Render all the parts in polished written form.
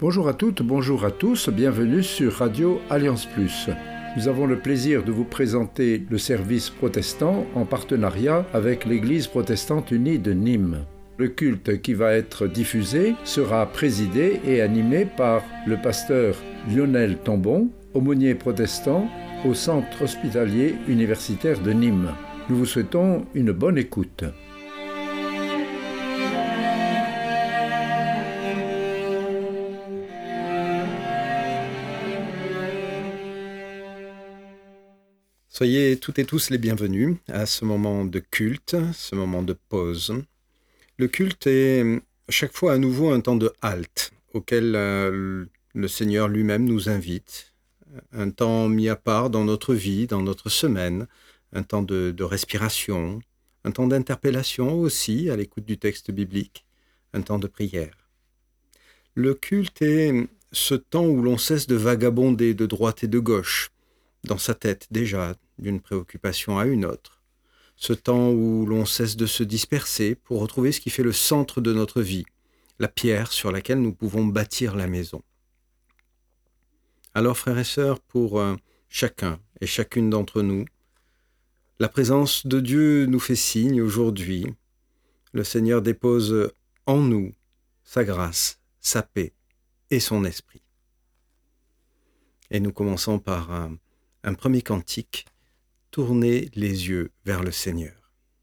Bonjour à toutes, bonjour à tous, bienvenue sur Radio Alliance Plus. Nous avons le plaisir de vous présenter le service protestant en partenariat avec l'Église protestante unie de Nîmes. Le culte qui va être diffusé sera présidé et animé par le pasteur Lionel Tambon, aumônier protestant au Centre hospitalier universitaire de Nîmes. Nous vous souhaitons une bonne écoute. Soyez toutes et tous les bienvenus à ce moment de culte, ce moment de pause. Le culte est chaque fois à nouveau un temps de halte auquel le Seigneur lui-même nous invite. Un temps mis à part dans notre vie, dans notre semaine, un temps de respiration, un temps d'interpellation aussi à l'écoute du texte biblique, un temps de prière. Le culte est ce temps où l'on cesse de vagabonder de droite et de gauche, dans sa tête déjà, d'une préoccupation à une autre. Ce temps où l'on cesse de se disperser pour retrouver ce qui fait le centre de notre vie, la pierre sur laquelle nous pouvons bâtir la maison. Alors, frères et sœurs, pour chacun et chacune d'entre nous, la présence de Dieu nous fait signe aujourd'hui. Le Seigneur dépose en nous sa grâce, sa paix et son esprit. Et nous commençons par un premier cantique, tournez les yeux vers le Seigneur.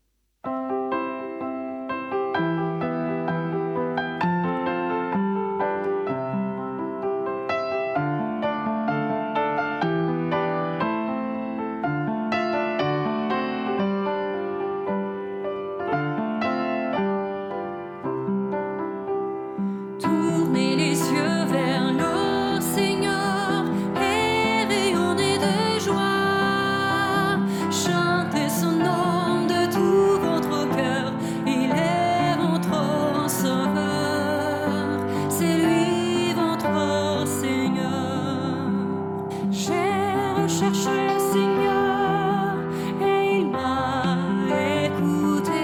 Tournez les yeux vers le Seigneur et rayonnez de joie. Chantez son nom de tout votre cœur, il est votre sauveur, c'est lui votre Seigneur. J'ai recherché le Seigneur et il m'a écouté.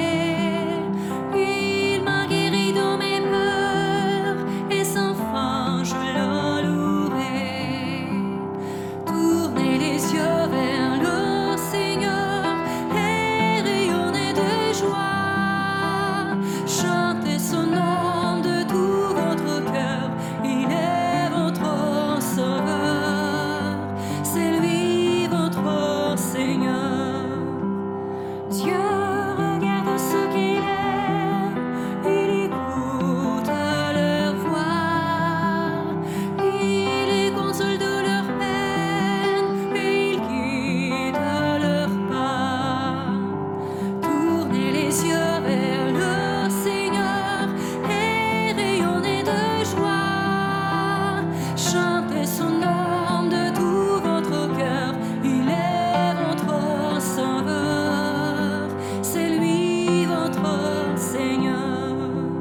Il m'a guéri de mes peurs et sans fin je le louerai. Tournez les yeux vers le Seigneur et rayonnez de joie. Chantez son nom de tout votre cœur, il est votre sauveur, c'est lui votre Seigneur. Dieu regarde ceux qu'il aime, il écoute leur voix, il les console de leur peine et il guide leur pas. Tournez les yeux vers le Seigneur et rayonnez de joie. Chantez son nom de tout votre cœur, il est votre sauveur, c'est lui votre Seigneur.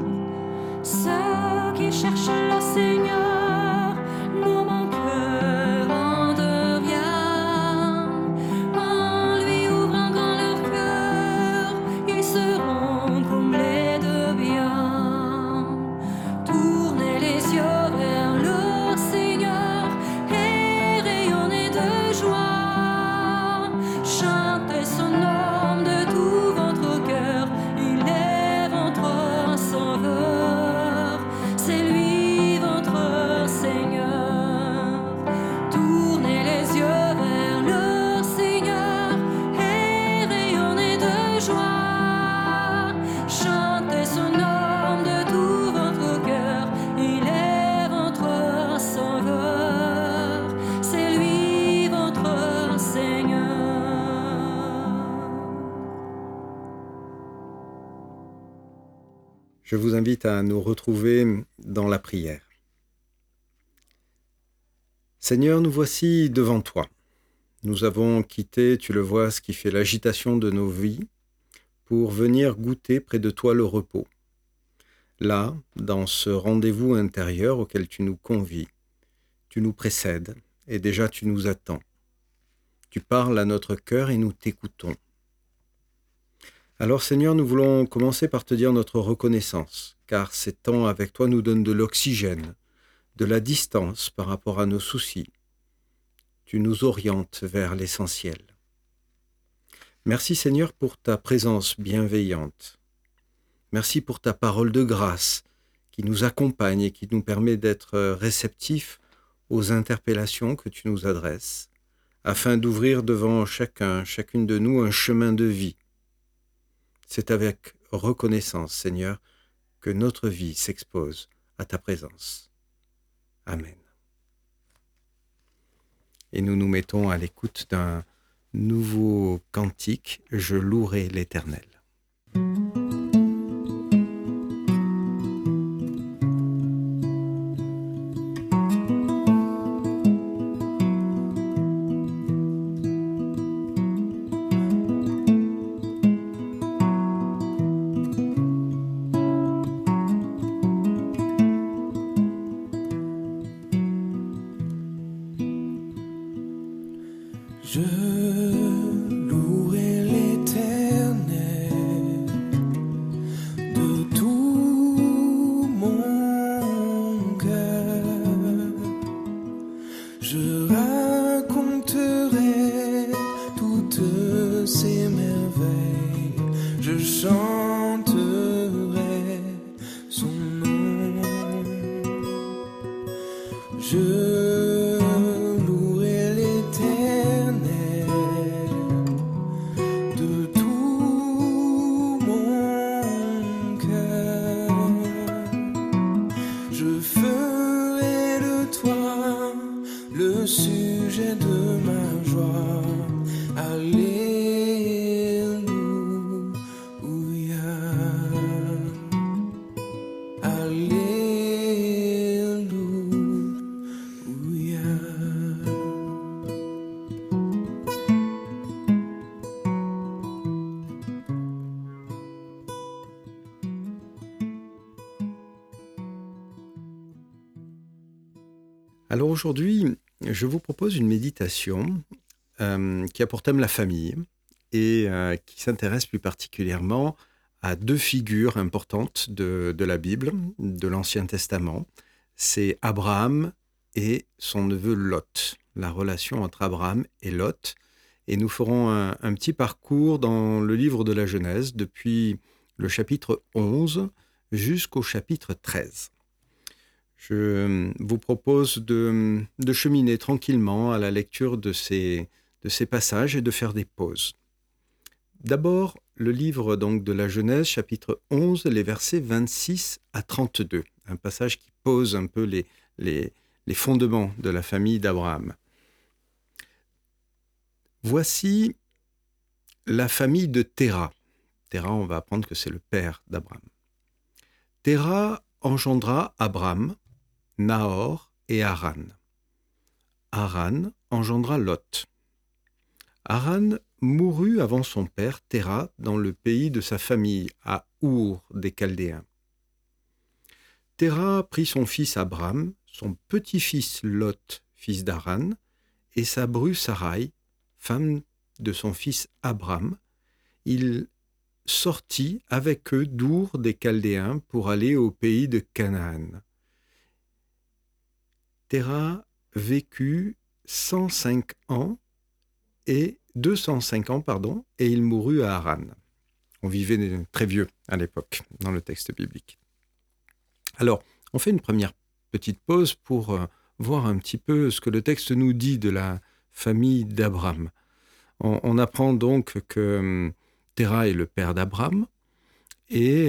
Ceux qui cherchent le Seigneur ne manqueront de rien. En lui ouvrant grand leur cœur, ils seront comblés de bien. Tournez les yeux vers le Seigneur et rayonnez de joie. Chantez son nom de tout votre cœur, il est votre sauveur, c'est lui votre Seigneur. Tournez les yeux vers le Seigneur et rayonnez de joie. Chantez son nom de tout votre cœur, il est votre sauveur, c'est lui votre Seigneur. Je vous invite à nous retrouver dans la prière. Seigneur, nous voici devant toi. Nous avons quitté, tu le vois, ce qui fait l'agitation de nos vies pour venir goûter près de toi le repos. Là, dans ce rendez-vous intérieur auquel tu nous convies, tu nous précèdes et déjà tu nous attends. Tu parles à notre cœur et nous t'écoutons. Alors Seigneur, nous voulons commencer par te dire notre reconnaissance, car ces temps avec toi nous donnent de l'oxygène, de la distance par rapport à nos soucis. Tu nous orientes vers l'essentiel. Merci Seigneur pour ta présence bienveillante. Merci pour ta parole de grâce qui nous accompagne et qui nous permet d'être réceptifs aux interpellations que tu nous adresses, afin d'ouvrir devant chacune de nous un chemin de vie. C'est avec reconnaissance, Seigneur, que notre vie s'expose à ta présence. Amen. Et nous nous mettons à l'écoute d'un nouveau cantique, « Je louerai l'Éternel ». Je louerai l'Éternel de tout mon cœur. Je raconterai toutes ses merveilles. Je chanterai son nom. Je le sujet de ma joie. Alléluia. Alléluia. Alors aujourd'hui, je vous propose une méditation qui a pour thème la famille et qui s'intéresse plus particulièrement à deux figures importantes de la Bible, de l'Ancien Testament. C'est Abraham et son neveu Lot, la relation entre Abraham et Lot. Et nous ferons un petit parcours dans le livre de la Genèse depuis le chapitre 11 jusqu'au chapitre 13. Je vous propose de cheminer tranquillement à la lecture de ces passages et de faire des pauses. D'abord, le livre donc de la Genèse, chapitre 11, les versets 26 à 32, un passage qui pose un peu les fondements de la famille d'Abraham. Voici la famille de Téra. Téra, on va apprendre que c'est le père d'Abraham. Téra engendra Abram, Nahor et Haran. Haran engendra Lot. Haran mourut avant son père Téra dans le pays de sa famille, à Our des Chaldéens. Téra prit son fils Abram, son petit-fils Lot, fils d'Haran, et sa bru Sarai, femme de son fils Abram. Il sortit avec eux d'Our des Chaldéens pour aller au pays de Canaan. Téra vécut 205 ans, et il mourut à Haran. On vivait très vieux à l'époque, dans le texte biblique. Alors, on fait une première petite pause pour voir un petit peu ce que le texte nous dit de la famille d'Abraham. On apprend donc que Téra est le père d'Abraham, et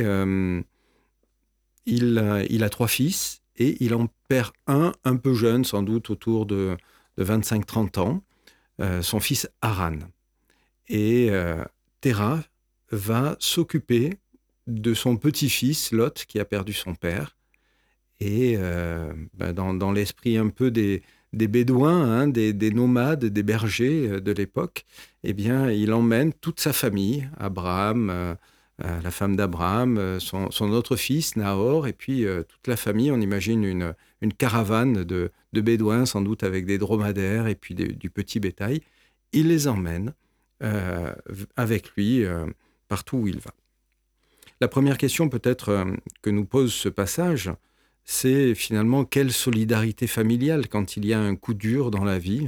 il a 3 fils, et il en perd un peu jeune, sans doute autour de 25-30 ans, son fils Haran. Et Téra va s'occuper de son petit-fils Lot, qui a perdu son père. Et dans l'esprit un peu des Bédouins, des nomades, des bergers de l'époque, eh bien, il emmène toute sa famille, Abraham, la femme d'Abraham, son autre fils, Nahor, et puis toute la famille. On imagine une caravane de Bédouins, sans doute avec des dromadaires et puis du petit bétail. Il les emmène avec lui partout où il va. La première question peut-être que nous pose ce passage, c'est finalement quelle solidarité familiale quand il y a un coup dur dans la vie.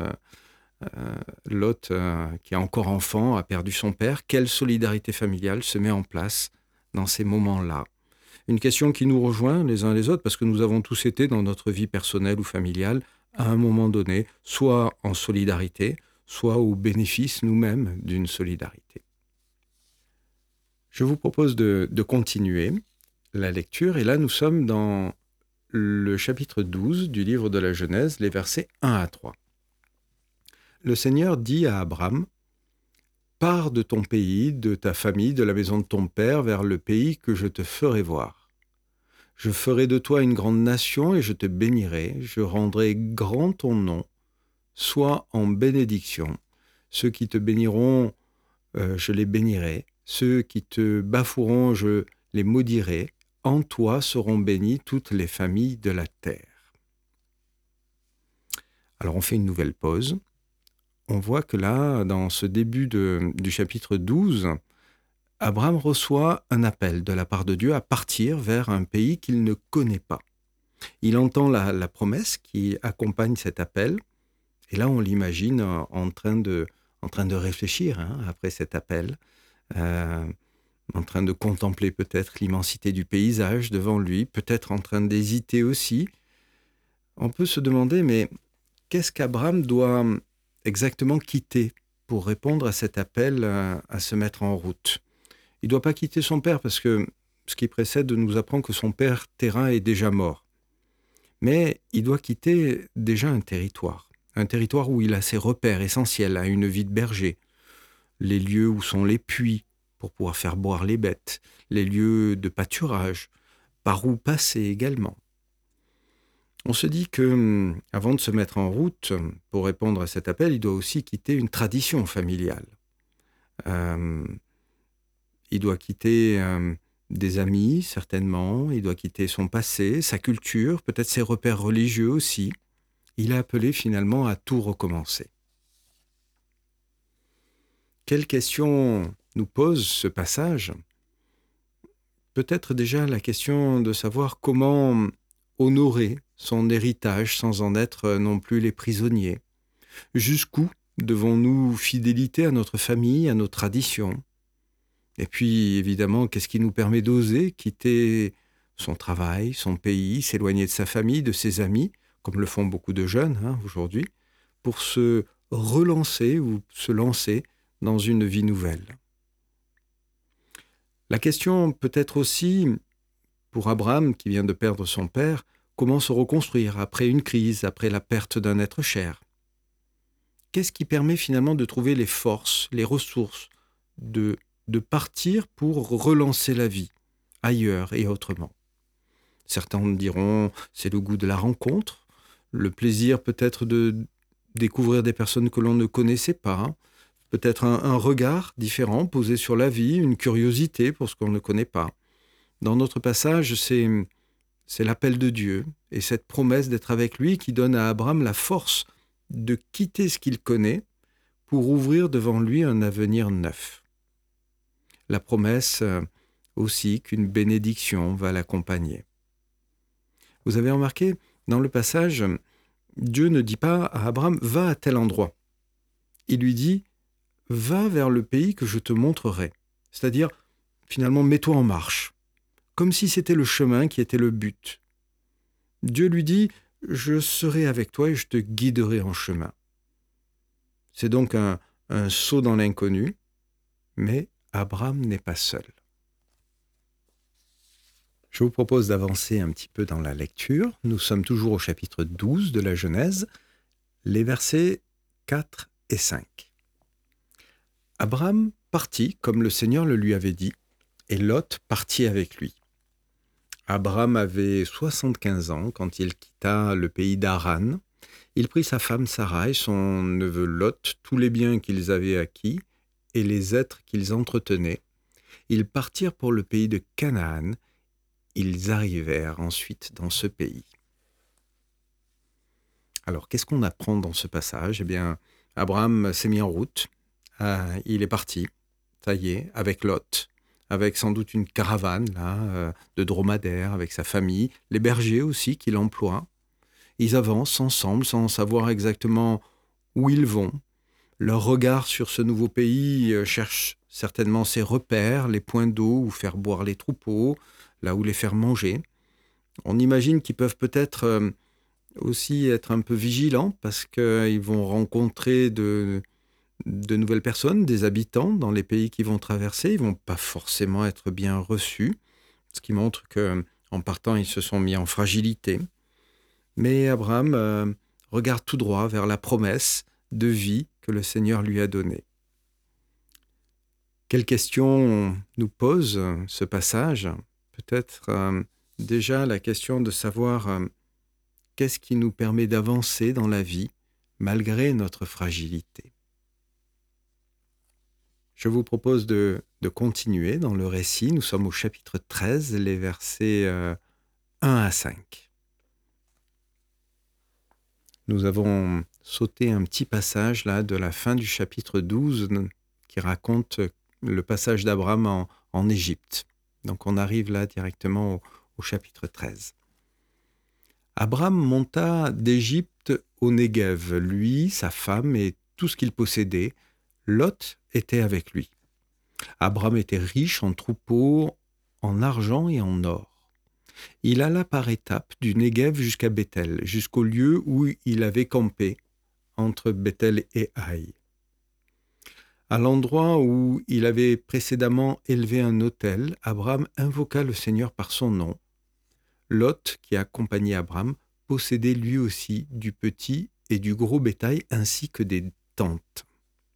Lot, qui est encore enfant, a perdu son père. Quelle solidarité familiale se met en place dans ces moments-là? Une question qui nous rejoint les uns les autres parce que nous avons tous été dans notre vie personnelle ou familiale à un moment donné, soit en solidarité, soit au bénéfice nous-mêmes d'une solidarité. Je vous propose de continuer la lecture et là nous sommes dans le chapitre 12 du livre de la Genèse, les versets 1 à 3. Le Seigneur dit à Abraham, « Pars de ton pays, de ta famille, de la maison de ton père, vers le pays que je te ferai voir. Je ferai de toi une grande nation et je te bénirai, je rendrai grand ton nom, sois en bénédiction. Ceux qui te béniront, je les bénirai. Ceux qui te bafoueront, je les maudirai. En toi seront bénies toutes les familles de la terre. » Alors on fait une nouvelle pause. On voit que là, dans ce début du chapitre 12, Abraham reçoit un appel de la part de Dieu à partir vers un pays qu'il ne connaît pas. Il entend la promesse qui accompagne cet appel, et là on l'imagine en train de réfléchir après cet appel, en train de contempler peut-être l'immensité du paysage devant lui, peut-être en train d'hésiter aussi. On peut se demander, mais qu'est-ce qu'Abraham doit exactement quitter pour répondre à cet appel à se mettre en route? Il ne doit pas quitter son père parce que ce qui précède nous apprend que son père terrain est déjà mort. Mais il doit quitter déjà un territoire où il a ses repères essentiels à une vie de berger, les lieux où sont les puits pour pouvoir faire boire les bêtes, les lieux de pâturage, par où passer également. On se dit que, avant de se mettre en route pour répondre à cet appel, il doit aussi quitter une tradition familiale. Il doit quitter des amis, certainement. Il doit quitter son passé, sa culture, peut-être ses repères religieux aussi. Il est appelé finalement à tout recommencer. Quelle question nous pose ce passage? Peut-être déjà la question de savoir comment honorer son héritage sans en être non plus les prisonniers. Jusqu'où devons-nous fidélité à notre famille, à nos traditions? Et puis, évidemment, qu'est-ce qui nous permet d'oser quitter son travail, son pays, s'éloigner de sa famille, de ses amis, comme le font beaucoup de jeunes aujourd'hui, pour se relancer ou se lancer dans une vie nouvelle? La question peut être aussi, pour Abraham, qui vient de perdre son père, comment se reconstruire après une crise, après la perte d'un être cher? Qu'est-ce qui permet finalement de trouver les forces, les ressources, de partir pour relancer la vie, ailleurs et autrement? Certains diront, c'est le goût de la rencontre, le plaisir peut-être de découvrir des personnes que l'on ne connaissait pas, peut-être un regard différent posé sur la vie, une curiosité pour ce qu'on ne connaît pas. Dans notre passage, c'est l'appel de Dieu et cette promesse d'être avec lui qui donne à Abraham la force de quitter ce qu'il connaît pour ouvrir devant lui un avenir neuf. La promesse aussi qu'une bénédiction va l'accompagner. Vous avez remarqué, dans le passage, Dieu ne dit pas à Abraham « va à tel endroit ». Il lui dit « va vers le pays que je te montrerai ». C'est-à-dire, finalement, mets-toi en marche, comme si c'était le chemin qui était le but. Dieu lui dit « je serai avec toi et je te guiderai en chemin ». C'est donc un saut dans l'inconnu, mais Abraham n'est pas seul. Je vous propose d'avancer un petit peu dans la lecture. Nous sommes toujours au chapitre 12 de la Genèse, les versets 4 et 5. Abraham partit comme le Seigneur le lui avait dit, et Lot partit avec lui. Abraham avait 75 ans quand il quitta le pays d'Haran. Il prit sa femme Sarai, son neveu Lot, tous les biens qu'ils avaient acquis et les êtres qu'ils entretenaient. Ils partirent pour le pays de Canaan. Ils arrivèrent ensuite dans ce pays. Alors, qu'est-ce qu'on apprend dans ce passage? Eh bien, Abraham s'est mis en route. Il est parti, ça y est, avec Lot. avec sans doute une caravane là, de dromadaires, avec sa famille, les bergers aussi qu'il emploie. Ils avancent ensemble sans savoir exactement où ils vont. Leur regard sur ce nouveau pays cherche certainement ses repères, les points d'eau où faire boire les troupeaux, là où les faire manger. On imagine qu'ils peuvent peut-être aussi être un peu vigilants parce qu'ils vont rencontrer de nouvelles personnes, des habitants dans les pays qu'ils vont traverser. Ils ne vont pas forcément être bien reçus, ce qui montre qu'en partant, ils se sont mis en fragilité. Mais Abraham regarde tout droit vers la promesse de vie que le Seigneur lui a donnée. Quelle question nous pose ce passage ? Peut-être déjà la question de savoir qu'est-ce qui nous permet d'avancer dans la vie malgré notre fragilité. Je vous propose de continuer dans le récit. Nous sommes au chapitre 13, les versets 1 à 5. Nous avons sauté un petit passage là de la fin du chapitre 12 qui raconte le passage d'Abraham en Égypte. Donc on arrive là directement au chapitre 13. Abraham monta d'Égypte au Néguev, lui, sa femme et tout ce qu'il possédait. Lot était avec lui. Abraham était riche en troupeaux, en argent et en or. Il alla par étapes du Néguev jusqu'à Béthel, jusqu'au lieu où il avait campé, entre Béthel et Haï. À l'endroit où il avait précédemment élevé un autel, Abraham invoqua le Seigneur par son nom. Lot, qui accompagnait Abraham, possédait lui aussi du petit et du gros bétail ainsi que des tentes.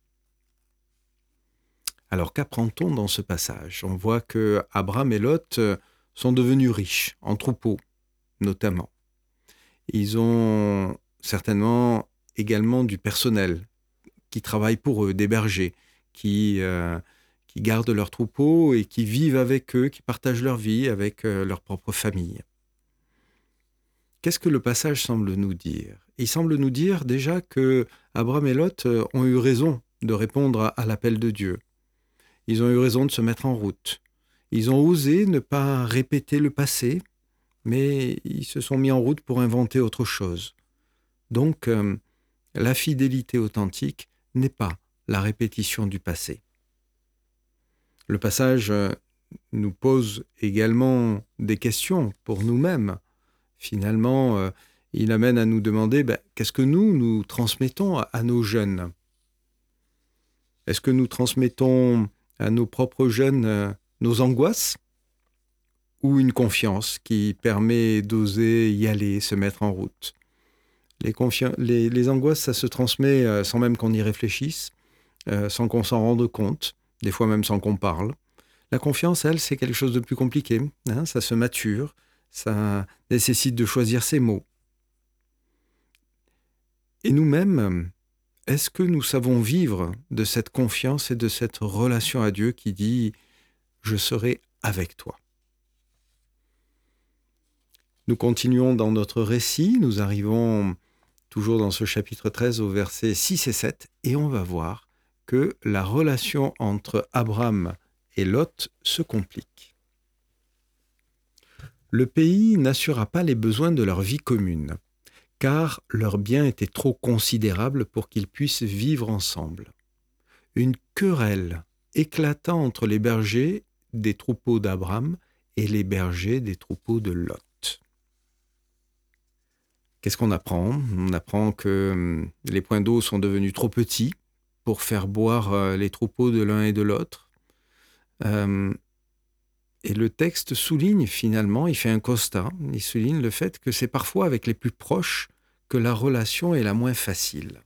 Alors qu'apprend-on dans ce passage ? On voit que Abraham et Lot sont devenus riches, en troupeaux notamment. Ils ont certainement également du personnel qui travaille pour eux, des bergers qui gardent leurs troupeaux et qui vivent avec eux, qui partagent leur vie avec leur propre famille. Qu'est-ce que le passage semble nous dire ? Il semble nous dire déjà que Abraham et Lot ont eu raison de répondre à l'appel de Dieu. Ils ont eu raison de se mettre en route. Ils ont osé ne pas répéter le passé, mais ils se sont mis en route pour inventer autre chose. Donc, la fidélité authentique n'est pas la répétition du passé. Le passage nous pose également des questions pour nous-mêmes. Finalement, il amène à nous demander qu'est-ce que nous transmettons à nos jeunes ? Est-ce que nous transmettons à nos propres jeunes nos angoisses ou une confiance qui permet d'oser y aller, se mettre en route ? Les angoisses, ça se transmet sans même qu'on y réfléchisse, sans qu'on s'en rende compte, des fois même sans qu'on parle. La confiance, elle, c'est quelque chose de plus compliqué. Ça se mature, ça nécessite de choisir ses mots. Et nous-mêmes, est-ce que nous savons vivre de cette confiance et de cette relation à Dieu qui dit « Je serai avec toi ». Nous continuons dans notre récit, nous arrivons toujours dans ce chapitre 13 au versets 6 et 7, et on va voir que la relation entre Abraham et Lot se complique. Le pays n'assura pas les besoins de leur vie commune, car leurs biens étaient trop considérables pour qu'ils puissent vivre ensemble. Une querelle éclata entre les bergers des troupeaux d'Abraham et les bergers des troupeaux de Lot. Qu'est-ce qu'on apprend ? On apprend que les points d'eau sont devenus trop petits pour faire boire les troupeaux de l'un et de l'autre. Et le texte souligne finalement, il fait un constat, il souligne le fait que c'est parfois avec les plus proches que la relation est la moins facile.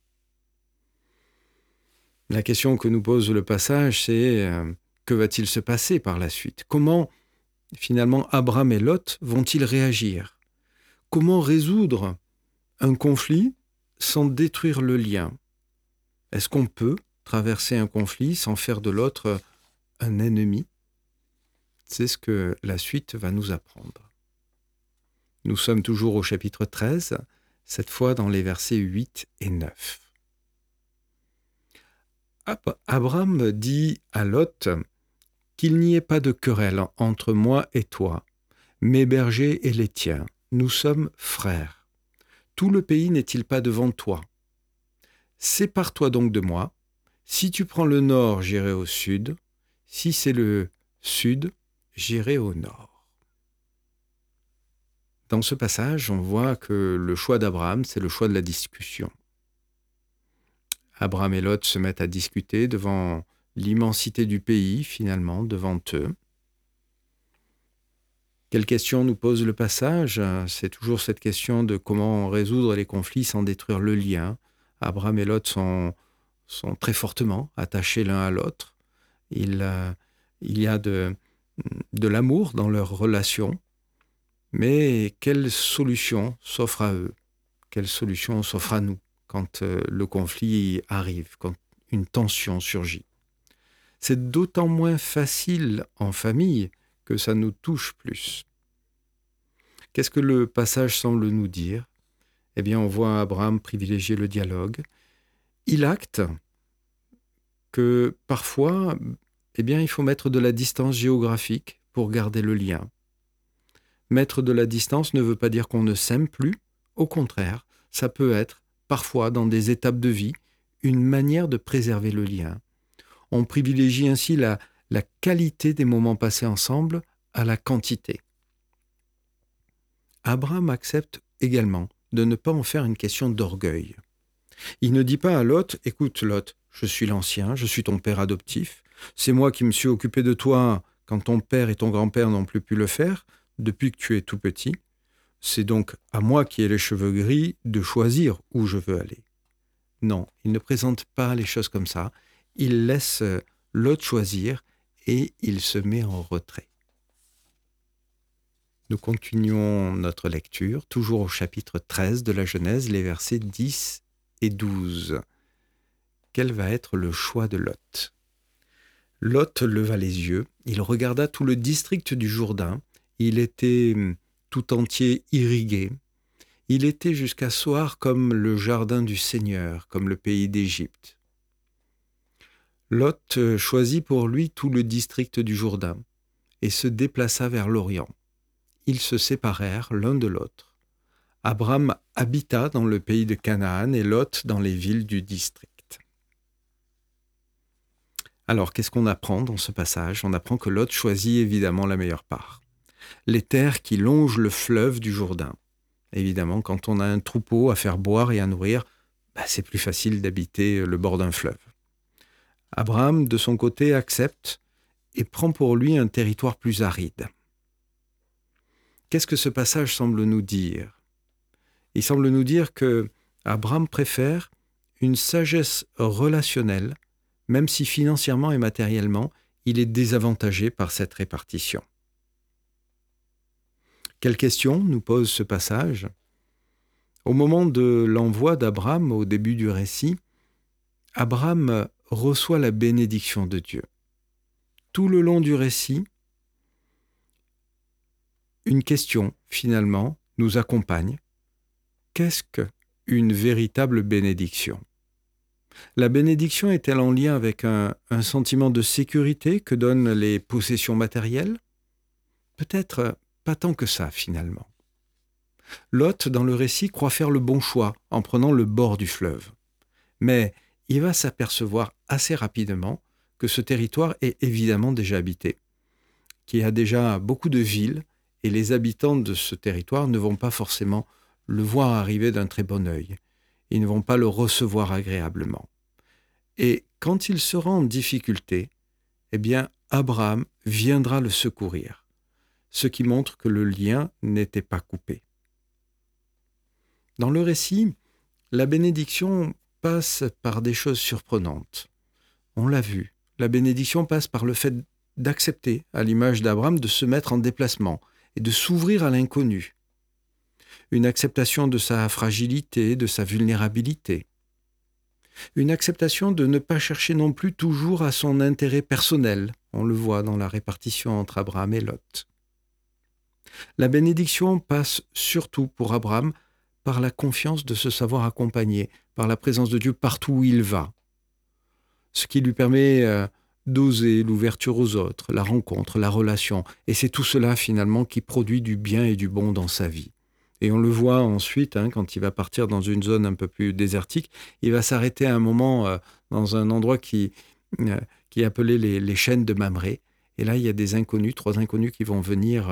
La question que nous pose le passage, c'est que va-t-il se passer par la suite ? Comment finalement Abraham et Lot vont-ils réagir ? Comment résoudre un conflit sans détruire le lien ? Est-ce qu'on peut traverser un conflit sans faire de l'autre un ennemi ? C'est ce que la suite va nous apprendre. Nous sommes toujours au chapitre 13, cette fois dans les versets 8 et 9. Abraham dit à Lot qu'il n'y ait pas de querelle entre moi et toi, mes bergers et les tiens. Nous sommes frères. Tout le pays n'est-il pas devant toi? Sépare-toi donc de moi. Si tu prends le nord, j'irai au sud. Si c'est le sud, j'irai au nord. Dans ce passage, on voit que le choix d'Abraham, c'est le choix de la discussion. Abraham et Lot se mettent à discuter devant l'immensité du pays, finalement, devant eux. Quelle question nous pose le passage? C'est toujours cette question de comment résoudre les conflits sans détruire le lien. Abraham et Lot sont très fortement attachés l'un à l'autre. Il y a de l'amour dans leur relation. Mais quelle solution s'offre à eux? Quelle solution s'offre à nous quand le conflit arrive, quand une tension surgit? C'est d'autant moins facile en famille que ça nous touche plus. Qu'est-ce que le passage semble nous dire? Eh bien, on voit Abraham privilégier le dialogue. Il acte que parfois, eh bien, il faut mettre de la distance géographique pour garder le lien. Mettre de la distance ne veut pas dire qu'on ne s'aime plus. Au contraire, ça peut être, parfois, dans des étapes de vie, une manière de préserver le lien. On privilégie ainsi la qualité des moments passés ensemble à la quantité. Abraham accepte également de ne pas en faire une question d'orgueil. Il ne dit pas à Lot « Écoute Lot, je suis l'ancien, je suis ton père adoptif, c'est moi qui me suis occupé de toi quand ton père et ton grand-père n'ont plus pu le faire, depuis que tu es tout petit. C'est donc à moi qui ai les cheveux gris de choisir où je veux aller. » Non, il ne présente pas les choses comme ça. Il laisse Lot choisir et il se met en retrait. Nous continuons notre lecture, toujours au chapitre 13 de la Genèse, les versets 10 et 12. Quel va être le choix de Lot? Lot leva les yeux, il regarda tout le district du Jourdain. Il était tout entier irrigué. Il était jusqu'à Soar comme le jardin du Seigneur, comme le pays d'Égypte. Lot choisit pour lui tout le district du Jourdain et se déplaça vers l'Orient. Ils se séparèrent l'un de l'autre. Abraham habita dans le pays de Canaan et Lot dans les villes du district. Alors, qu'est-ce qu'on apprend dans ce passage? On apprend que Lot choisit évidemment la meilleure part. Les terres qui longent le fleuve du Jourdain. Évidemment, quand on a un troupeau à faire boire et à nourrir, c'est plus facile d'habiter le bord d'un fleuve. Abraham, de son côté, accepte et prend pour lui un territoire plus aride. Qu'est-ce que ce passage semble nous dire? Il semble nous dire que Abraham préfère une sagesse relationnelle, même si financièrement et matériellement, il est désavantagé par cette répartition. Quelle question nous pose ce passage? Au moment de l'envoi d'Abraham, au début du récit, Abraham reçoit la bénédiction de Dieu. Tout le long du récit, une question, finalement, nous accompagne. Qu'est-ce qu'une véritable bénédiction? La bénédiction est-elle en lien avec un sentiment de sécurité que donnent les possessions matérielles? Peut-être pas tant que ça, finalement. Lot, dans le récit, croit faire le bon choix en prenant le bord du fleuve. Mais il va s'apercevoir assez rapidement que ce territoire est évidemment déjà habité, qu'il y a déjà beaucoup de villes et les habitants de ce territoire ne vont pas forcément le voir arriver d'un très bon œil. Ils ne vont pas le recevoir agréablement. Et quand il sera en difficulté, eh bien, Abraham viendra le secourir, ce qui montre que le lien n'était pas coupé. Dans le récit, la bénédiction passe par des choses surprenantes. On l'a vu, la bénédiction passe par le fait d'accepter, à l'image d'Abraham, de se mettre en déplacement et de s'ouvrir à l'inconnu. Une acceptation de sa fragilité, de sa vulnérabilité. Une acceptation de ne pas chercher non plus toujours à son intérêt personnel. On le voit dans la répartition entre Abraham et Lot. La bénédiction passe surtout pour Abraham par la confiance de se savoir accompagné par la présence de Dieu partout où il va. Ce qui lui permet d'oser l'ouverture aux autres, la rencontre, la relation. Et c'est tout cela finalement qui produit du bien et du bon dans sa vie. Et on le voit ensuite, quand il va partir dans une zone un peu plus désertique, il va s'arrêter à un moment dans un endroit qui est appelé les chênes de Mamré. Et là, il y a des inconnus, 3 inconnus qui vont venir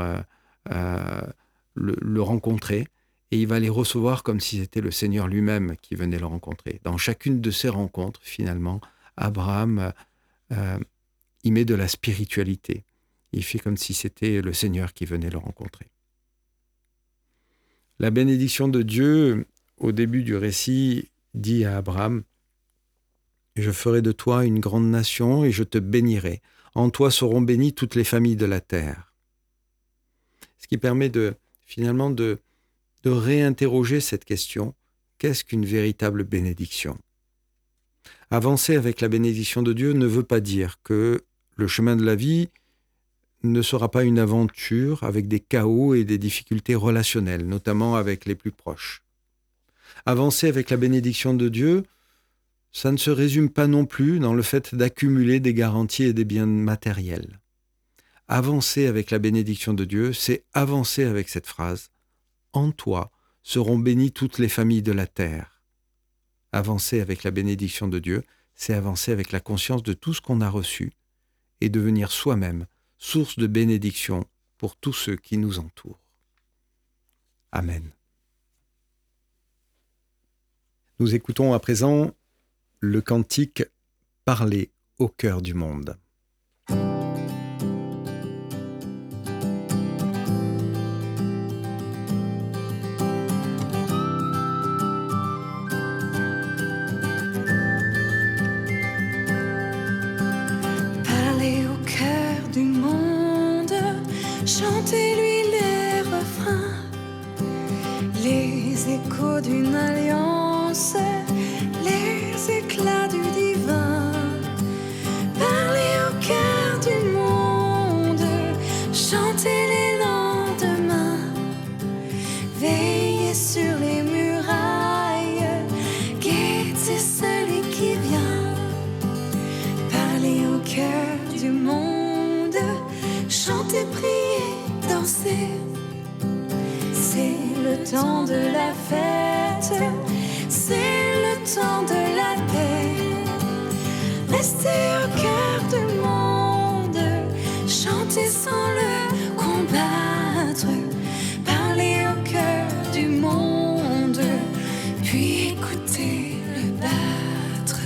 le rencontrer. Et il va les recevoir comme si c'était le Seigneur lui-même qui venait le rencontrer. Dans chacune de ces rencontres, finalement, Abraham y met de la spiritualité. Il fait comme si c'était le Seigneur qui venait le rencontrer. La bénédiction de Dieu, au début du récit, dit à Abraham « Je ferai de toi une grande nation et je te bénirai. En toi seront bénies toutes les familles de la terre. » Ce qui permet finalement de réinterroger cette question. Qu'est-ce qu'une véritable bénédiction ? Avancer avec la bénédiction de Dieu ne veut pas dire que le chemin de la vie ne sera pas une aventure avec des chaos et des difficultés relationnelles, notamment avec les plus proches. Avancer avec la bénédiction de Dieu, ça ne se résume pas non plus dans le fait d'accumuler des garanties et des biens matériels. Avancer avec la bénédiction de Dieu, c'est avancer avec cette phrase « En toi seront bénies toutes les familles de la terre ». Avancer avec la bénédiction de Dieu, c'est avancer avec la conscience de tout ce qu'on a reçu et devenir soi-même source de bénédiction pour tous ceux qui nous entourent. Amen. Nous écoutons à présent le cantique « Parler au cœur du monde ». Chantez-lui les refrains, les échos d'une alliance, les éclats du divin. Parlez au cœur du monde, chantez les lendemains, veillez sur les murailles, guettez celui qui vient. Parlez au cœur du monde, chantez, priez, dansez. C'est le temps de la fête, c'est le temps de la paix. Restez au cœur du monde, chantez sans le combattre. Parlez au cœur du monde, puis écoutez le battre.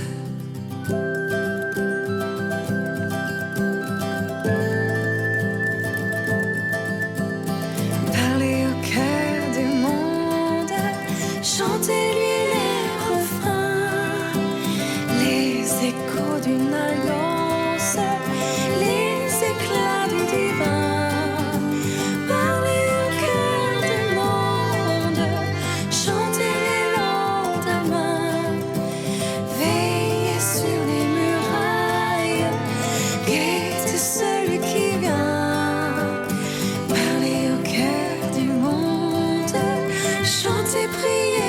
Chantez-lui les refrains, les échos d'une alliance, les éclats du divin. Parlez au cœur du monde, chantez les lendemains, veillez sur les murailles, guettez celui qui vient. Parlez au cœur du monde, chantez, priez.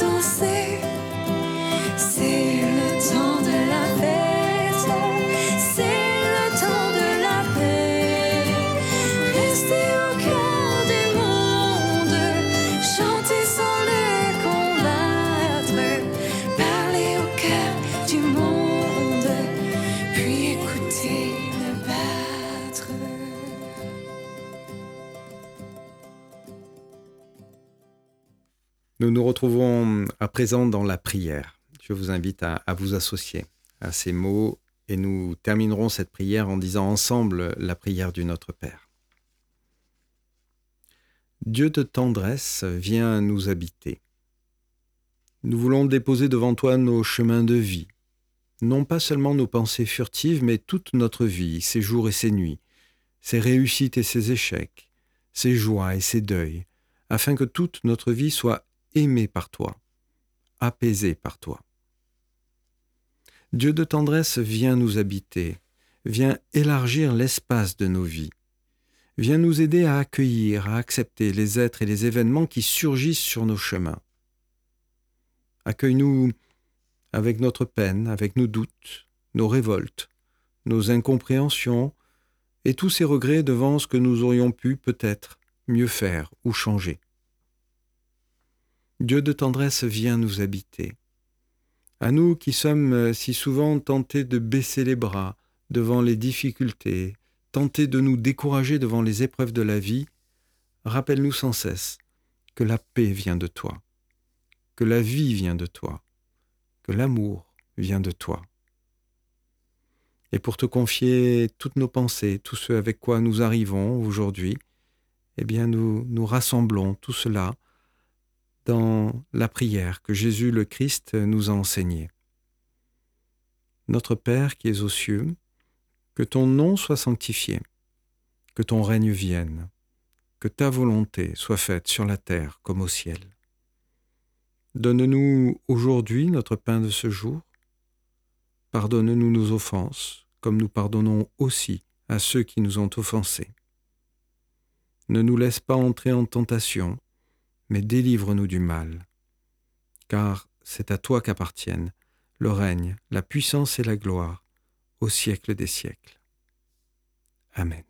C'est le temps de la fête, c'est le temps de la paix. Restez au cœur du monde, chantez sans le combattre. Parlez au cœur du monde, puis écoutez le battre. Nous nous retrouvons à présent dans la prière. Je vous invite à vous associer à ces mots et nous terminerons cette prière en disant ensemble la prière du Notre Père. Dieu de tendresse, viens nous habiter. Nous voulons déposer devant toi nos chemins de vie, non pas seulement nos pensées furtives, mais toute notre vie, ses jours et ses nuits, ses réussites et ses échecs, ses joies et ses deuils, afin que toute notre vie soit aimée par toi, apaisée par toi. Dieu de tendresse, viens nous habiter, viens élargir l'espace de nos vies, viens nous aider à accueillir, à accepter les êtres et les événements qui surgissent sur nos chemins. Accueille-nous avec notre peine, avec nos doutes, nos révoltes, nos incompréhensions et tous ces regrets devant ce que nous aurions pu peut-être mieux faire ou changer. Dieu de tendresse vient nous habiter. À nous qui sommes si souvent tentés de baisser les bras devant les difficultés, tentés de nous décourager devant les épreuves de la vie, rappelle-nous sans cesse que la paix vient de toi, que la vie vient de toi, que l'amour vient de toi. Et pour te confier toutes nos pensées, tout ce avec quoi nous arrivons aujourd'hui, eh bien nous rassemblons tout cela dans la prière que Jésus le Christ nous a enseignée. Notre Père qui es aux cieux, que ton nom soit sanctifié, que ton règne vienne, que ta volonté soit faite sur la terre comme au ciel. Donne-nous aujourd'hui notre pain de ce jour. Pardonne-nous nos offenses, comme nous pardonnons aussi à ceux qui nous ont offensés. Ne nous laisse pas entrer en tentation, mais délivre-nous du mal. Car c'est à toi qu'appartiennent le règne, la puissance et la gloire, au siècle des siècles. Amen.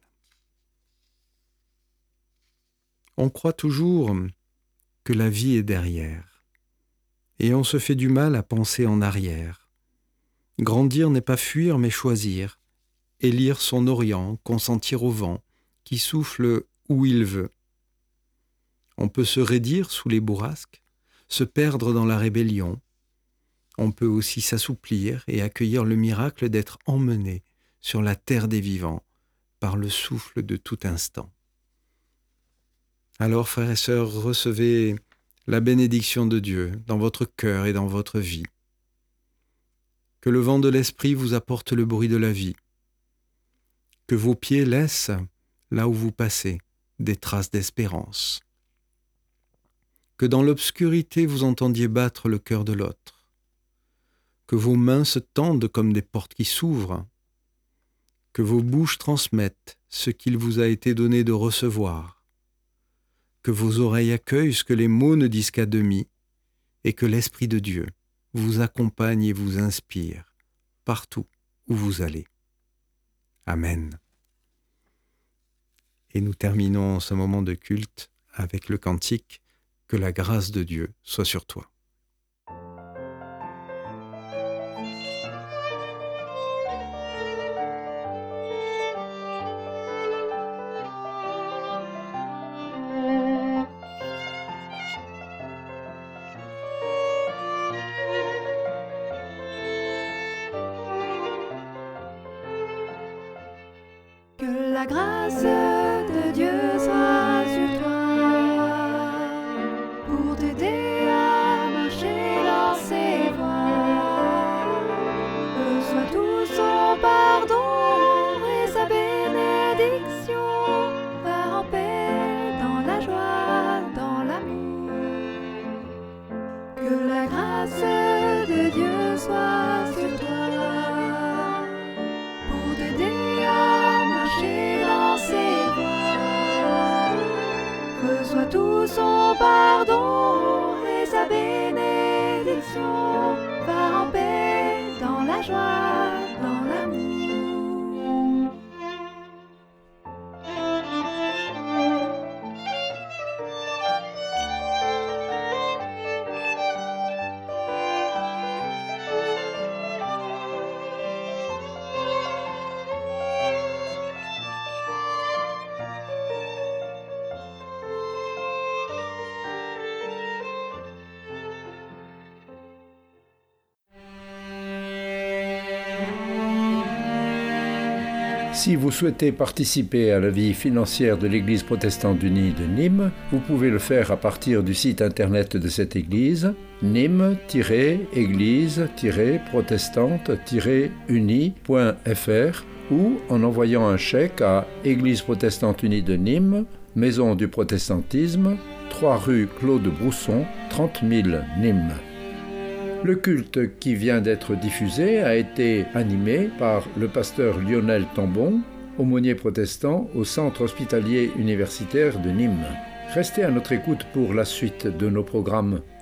On croit toujours que la vie est derrière, et on se fait du mal à penser en arrière. Grandir n'est pas fuir, mais choisir, élire son orient, consentir au vent, qui souffle où il veut. On peut se raidir sous les bourrasques, se perdre dans la rébellion. On peut aussi s'assouplir et accueillir le miracle d'être emmené sur la terre des vivants par le souffle de tout instant. Alors, frères et sœurs, recevez la bénédiction de Dieu dans votre cœur et dans votre vie. Que le vent de l'Esprit vous apporte le bruit de la vie. Que vos pieds laissent, là où vous passez, des traces d'espérance. Que dans l'obscurité vous entendiez battre le cœur de l'autre. Que vos mains se tendent comme des portes qui s'ouvrent. Que vos bouches transmettent ce qu'il vous a été donné de recevoir. Que vos oreilles accueillent ce que les mots ne disent qu'à demi, et que l'Esprit de Dieu vous accompagne et vous inspire partout où vous allez. Amen. Et nous terminons ce moment de culte avec le cantique « Que la grâce de Dieu soit sur toi ». Que la grâce de Dieu soit sur toi pour t'aider à marcher dans ses voies. Reçois tout son pardon et sa bénédiction. Va en paix dans la joie, dans l'amour. Que la grâce de Dieu soit sur toi pour t'aider à marcher dans ses voies. Reçois tout son pardon et sa bénédiction. Va en paix dans la joie, dans l'amour. Si vous souhaitez participer à la vie financière de l'Église protestante unie de Nîmes, vous pouvez le faire à partir du site internet de cette église, nîmes-église-protestante-unie.fr, ou en envoyant un chèque à Église protestante unie de Nîmes, Maison du protestantisme, 3 rue Claude Brousson, 30 000 Nîmes. Le culte qui vient d'être diffusé a été animé par le pasteur Lionel Tambon, aumônier protestant au Centre hospitalier universitaire de Nîmes. Restez à notre écoute pour la suite de nos programmes.